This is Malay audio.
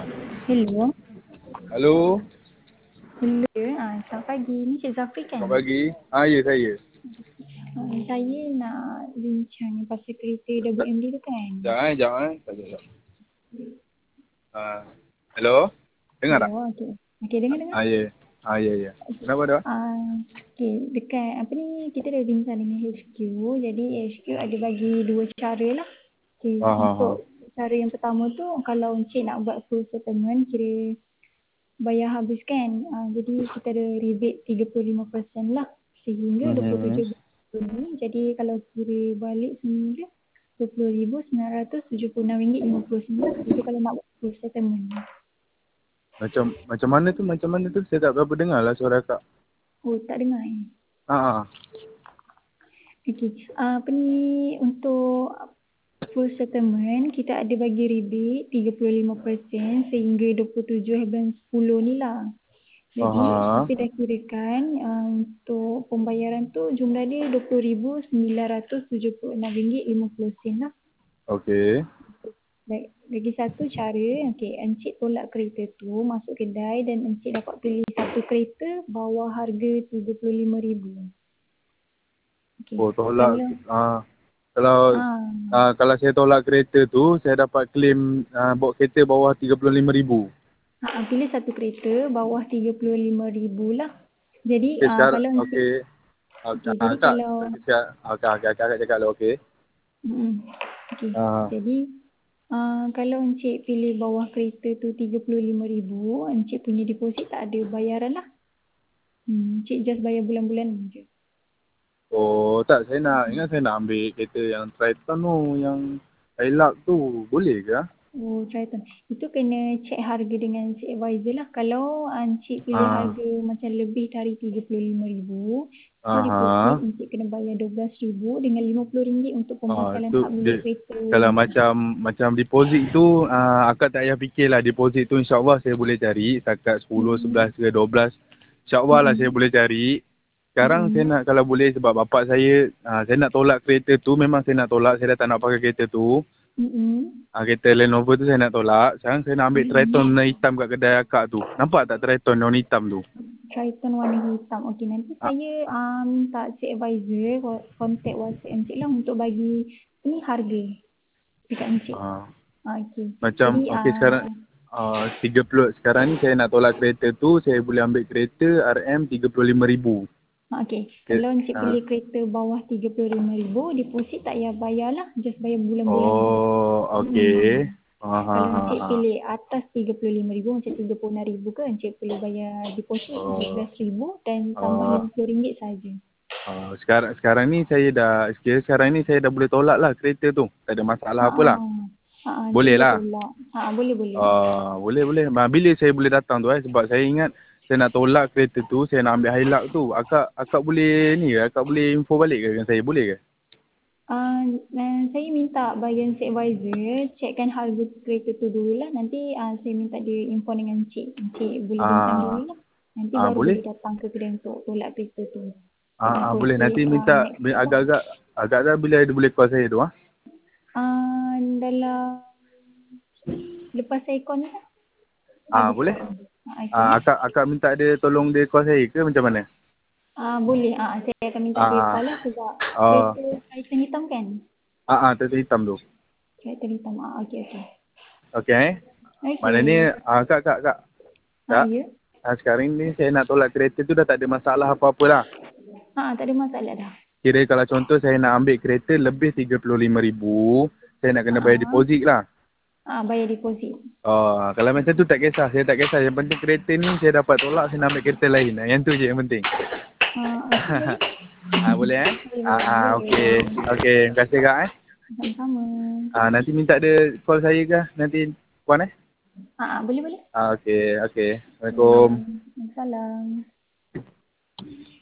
Hello. Halo, Hello. Selamat pagi. Ni Cik Zafri kan? selamat pagi. Ya saya. Saya nak bincang pasal kereta WMD tu kan? Jangan. Sekejap. Hello, dengar tak? Hello. Okey. Okey, dengar. Ya. Ya. Okey. Kenapa tu? Okey, dekat apa ni kita dah bincang dengan HQ. Jadi HQ ada bagi dua cara lah. Okey, Ha. untuk cara yang pertama tu kalau Encik nak buat full settlement kira bayar habis kan. Jadi kita ada rebate 35% lah sehingga Mhm. 27 bulan ni. Jadi kalau kira balik semula RM20,976.50 itu kalau nak buat full settlement. Macam mana tu? Saya tak berapa dengar lah suara kak. Oh, tak dengar Ha. Okey. Apa ni untuk full settlement kita ada bagi rebate 35% sehingga 27 bulan 10 ni lah. Jadi Ha. kita dah kirakan untuk pembayaran tu jumlah dia RM20,976.50 lah. Okey. Lagi satu cara, okey, Encik tolak kereta tu masuk kedai dan Encik dapat pilih satu kereta bawah harga RM35,000. Okey. Oh, tolak. Kalau Kalau ah kalau saya tolak kereta tu, saya dapat claim bawa kereta bawah 35,000. pilih satu kereta bawah RM35,000 lah. Jadi Okey, sekarang kalau Encik okey. jadi Kak, kalau Kakak cakap lah okey. okey. Ah. Jadi kalau Encik pilih bawah kereta tu 35,000, Encik punya deposit tak ada bayaran lah. Encik just bayar bulan-bulan je. Oh, tak, saya nak ambil kereta yang Triton tu, yang Hilux tu. Boleh ke? Oh, Triton. Itu kena check harga dengan Encik advisor lah. Kalau Encik pilih Ah. harga macam lebih dari 35,000, so deposit Aha. Encik kena bayar RM12,000 dengan RM50 untuk pembekalan Itu hak milik kereta kalau ni lah. macam deposit tu, akak tak payah fikirlah. Deposit tu insyaAllah saya boleh cari. Setakat 10, Mm-mm. 11 ke 12. InsyaAllah lah saya Mm-mm. boleh cari. Sekarang saya Mm-mm. nak, kalau boleh, sebab bapak saya nak tolak kereta tu. Memang saya nak tolak. Saya dah tak nak pakai kereta tu. Mm-mm. Kereta Land Rover tu saya nak tolak. Sekarang saya nak ambil Mm-mm. Triton warna hitam kat kedai akak tu. Nampak tak Triton warna hitam tu? Triton warna hitam. Okey, nanti Ah, saya minta Cik Advisor contact WhatsApp Encik lah untuk bagi ni harga dekat Encik. ah. Okey. Jadi Macam okey sekarang 30 sekarang ni saya nak tolak kereta tu, saya boleh ambil kereta RM35,000. okey. Okay. Kalau Encik pilih kereta bawah RM35,000, deposit tak payah bayar lah. Just bayar bulan-bulan je. Oh, okey. Kalau Encik Ha. pilih atas RM35,000 macam RM36,000 ke, Encik boleh bayar deposit Oh. RM12,000 dan tambah Oh. RM50 saja. Sekarang ni sekarang ni saya dah boleh tolak lah kereta tu. Tak ada masalah apalah. Encik Boleh boleh lah. tolak. Boleh. Boleh. Bila saya boleh datang tu sebab saya ingat saya nak tolak kereta tu, saya nak ambil Hilux tu. Akak boleh ni ke? Akak boleh info balik ke dengan saya? Boleh ke? Saya minta bagian Encik Advisor checkkan harga kereta tu dulu lah. Nanti saya minta dia inform dengan Encik. Encik boleh bincang dulu Ah, lah. Nanti baru boleh. boleh datang ke kedai untuk tolak kereta tu. Dengan Boleh. proses Nanti minta next step lah. agak-agak bila dia boleh call saya tu Dalam lepas saya call ni lah. Lagi Boleh. sikit. Okay. Akak minta dia tolong dia call saya ke macam mana? Boleh. Saya akan minta dia Ah, call lah sebab ah, kereta Titan hitam kan? Kereta hitam tu. Kereta hitam. Okey. Okey. Okey. Maknanya kak. Ya. Sekarang ni saya nak tolak kereta tu dah tak ada masalah apa-apa lah. Tak ada masalah dah. Kira kalau contoh saya nak ambil kereta lebih 35,000, saya nak kena bayar deposit lah. Bayar deposit. Kalau macam tu tak kisah, saya tak kisah. Yang penting kereta ni saya dapat tolak, saya nak ambil kereta lain. Yang tu je yang penting. Okey, boleh. Boleh Boleh. okey. Okey, terima kasih kak Sama-sama. Nanti minta dia call saya ke nanti puan Boleh. Okey. Okay. Assalamualaikum. Salam.